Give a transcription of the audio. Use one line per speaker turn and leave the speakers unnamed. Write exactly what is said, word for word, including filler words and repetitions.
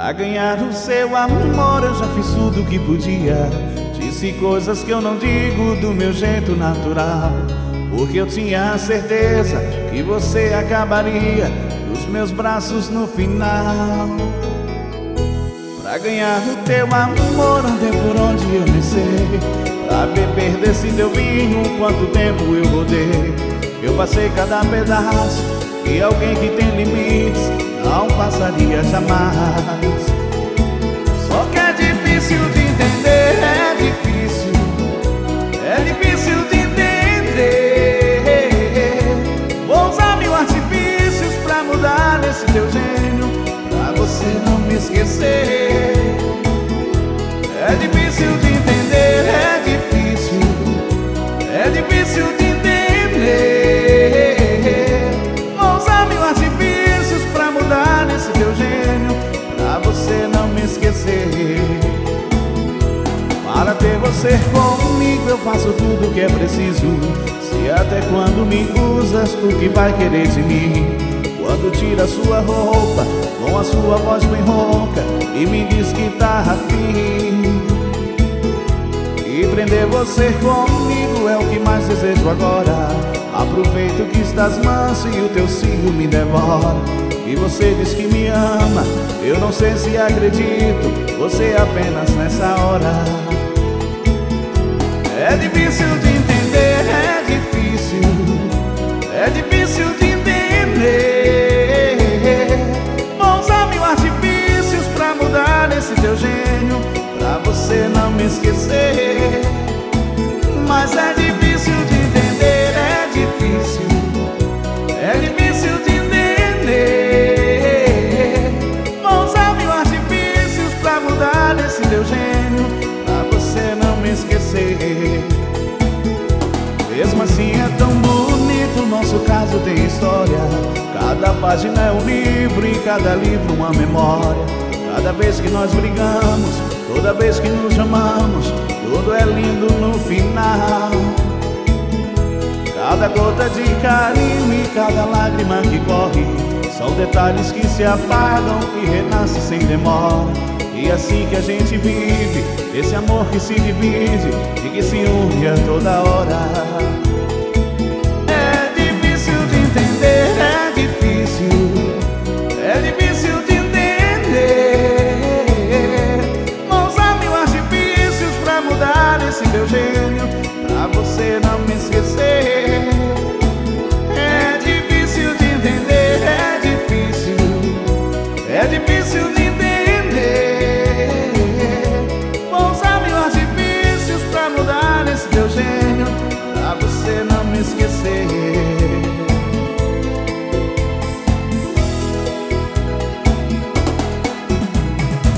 Pra ganhar o seu amor eu já fiz tudo o que podia. Disse coisas que eu não digo do meu jeito natural, porque eu tinha certeza que você acabaria nos meus braços no final. Pra ganhar o teu amor andei por onde eu nem sei, pra beber desse teu vinho quanto tempo eu rodei. Eu passei cada pedaço e alguém que tem limites não passaria jamais. Só que é difícil de entender, é difícil, é difícil de entender. Vou usar mil artifícios pra mudar esse teu gênio, pra você não me esquecer. É difícil de entender, é difícil, é difícil de entender. Vou usar mil artifícios pra mudar esse teu gênio, pra você não me esquecer. Para ter você comigo eu faço tudo o que é preciso. Se até quando me usas, o que vai querer de mim? Quando tira sua roupa com a sua voz bem rouca e me diz que tá afim. E prender você comigo é o que mais desejo agora. Aproveito que estás manso e o teu ciúme me devora. E você diz que me ama, eu não sei se acredito, você apenas nessa hora. É difícil de entender, é difícil, é difícil de entender. Vou usar mil artifícios pra mudar esse teu gênio, pra você não me esquecer. Mas é difícil de entender, é difícil, é difícil de entender. Vou usar mil artifícios pra mudar esse teu gênio, pra você não me esquecer. Mesmo assim é tão bonito, nosso caso tem história. Cada página é um livro e cada livro uma memória. Cada vez que nós brigamos, toda vez que nos amamos, tudo é lindo no final. Cada gota de carinho e cada lágrima que corre são detalhes que se apagam e renascem sem demora. E assim que a gente vive, esse amor que se divide e que se une a toda hora. É difícil de entender, é difícil, é difícil de entender. Vou usar mil artifícios pra mudar esse teu gênio, pra você não me esquecer. É difícil de entender, é difícil, é difícil de entender. Vou usar mil artifícios pra mudar esse teu gênio, pra você não me esquecer.